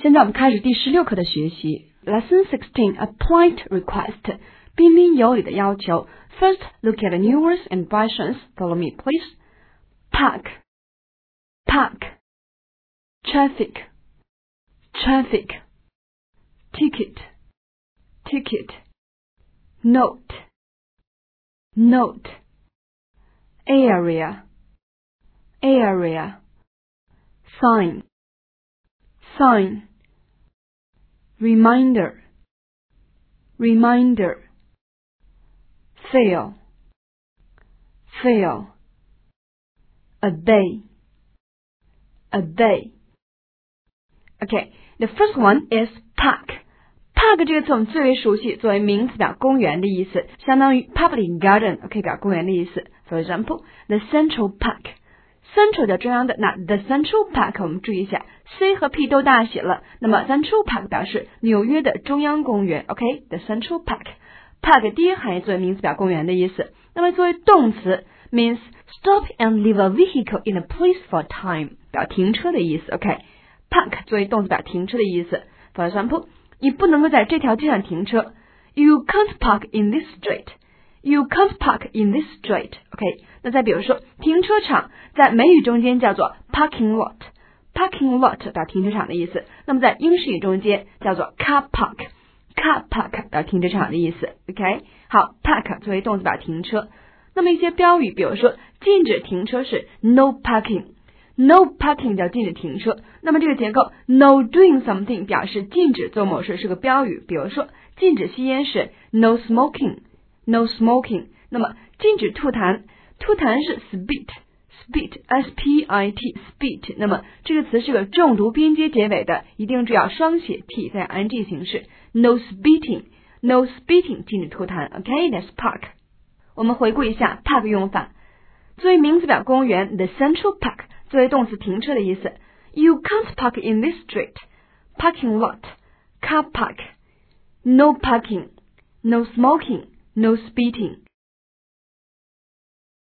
现在我们开始第16课的学习。Lesson 16, a polite request. 彬彬有礼的要求。First, look at the new words and expressions. Follow me, please. Park, park. Traffic, traffic. Ticket, ticket. Note, note. Area, area. Sign, sign. Reminder, reminder. Fail, fail. A day, a day. Okay, the first one is park.Park 这个词我们最为熟悉，作为名词表公园的意思，相当于 public garden， 可以表公园的意思。For example, the Central Park。Central 叫中央的，那 the Central Park 我们注意一下 ，C 和 P 都大写了，那么 Central Park 表示纽约的中央公园。OK，the Central Park。Park 第一含义作为名词表公园的意思，那么作为动词 means stop and leave a vehicle in a place for time， 表停车的意思。OK，Park 作为动词表停车的意思。For example，你不能够在这条街上停车。You can't park in this street. You can't park in this street. OK， 那再比如说，停车场在美语中间叫做 parking lot。Parking lot 表停车场的意思。那么在英式语中间叫做 car park。Car park 表停车场的意思。OK， 好 ，park 作为动词表停车。那么一些标语，比如说禁止停车是 no parking。No parking 叫禁止停车，那么这个结构 no doing something 表示禁止做某事，是个标语。比如说禁止吸烟是 no smoking，no smoking。那么禁止吐痰，吐痰是 spit S-P-I-T spit。那么这个词是个重读边接结尾的，一定注意要双写 t 在 ing 形式 no spitting，no spitting 禁止吐痰。OK，that's park。我们回顾一下 park 用法，作为名词表公园 the Central Park。作为动词停车的意思 You can't park in this street. Parking lot, car park. No parking, no smoking, no spitting.